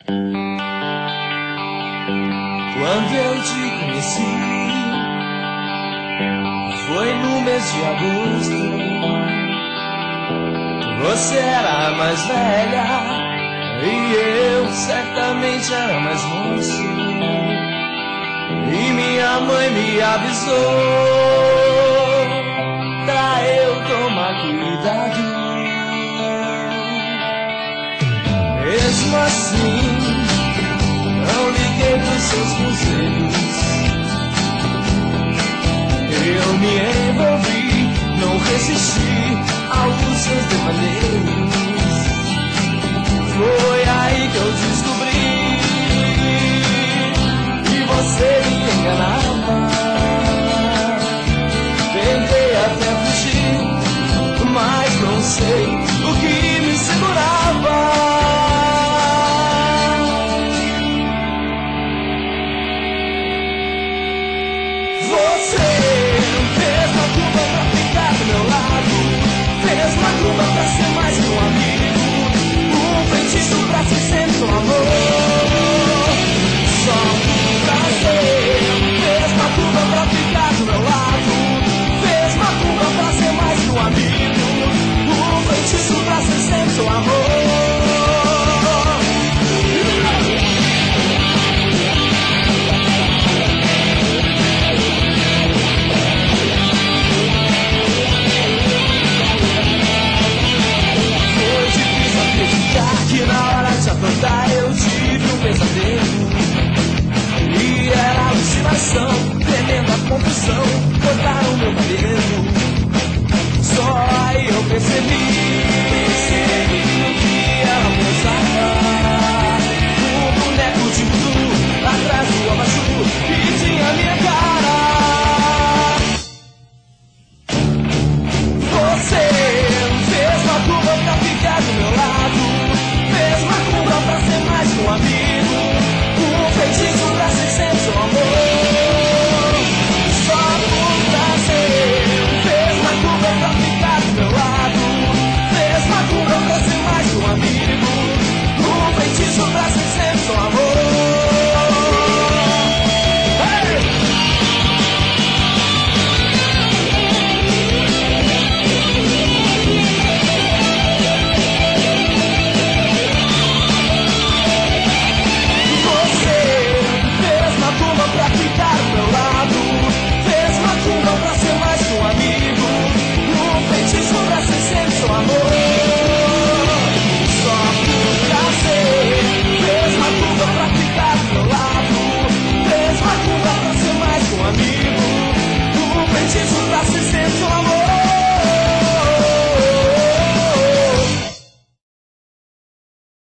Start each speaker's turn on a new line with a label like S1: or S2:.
S1: Quando eu te conheci, foi no mês de agosto. Você era mais velha e eu certamente era mais moço. E minha mãe me avisou pra eu tomar cuidado. Mesmo assim, não liguei pros seus conselhos. Eu me envolvi, não resisti aos seus devaneios. Foi aí que eu descobri que você me enganava. Tentei até fugir, mas não sei o que me segurava. Pra ser mais que um amigo, um feitiço pra ser sempre um amor. Só um prazer. Fez macumba pra ficar do meu lado. Fez macumba pra ser mais que um amigo, um feitiço pra ser sempre um amor. Que na hora de aprontar eu tive um pesadelo. E era alucinação, tremenda confusão, cortaram meu cabelo. Só aí eu percebi que ela pensava um boneco de voodoo atrás do abajur que tinha minha cara. Você fez uma curva pra ficar do meu lado. Fez macumba pra ser mais que um amigo, um feitiço pra ser sempre um amor. Só por prazer. Fez macumba pra ficar do meu lado. Fez macumba pra ser mais que um amigo, um feitiço pra ser sempre um amor. Pra ficar do meu lado. Fez macumba pra ser mais que um amigo, um feitiço pra ser sempre um amor. Só por prazer. Fez macumba pra ficar do meu lado. Fez macumba pra ser mais que um amigo, um feitiço pra ser sempre um amor.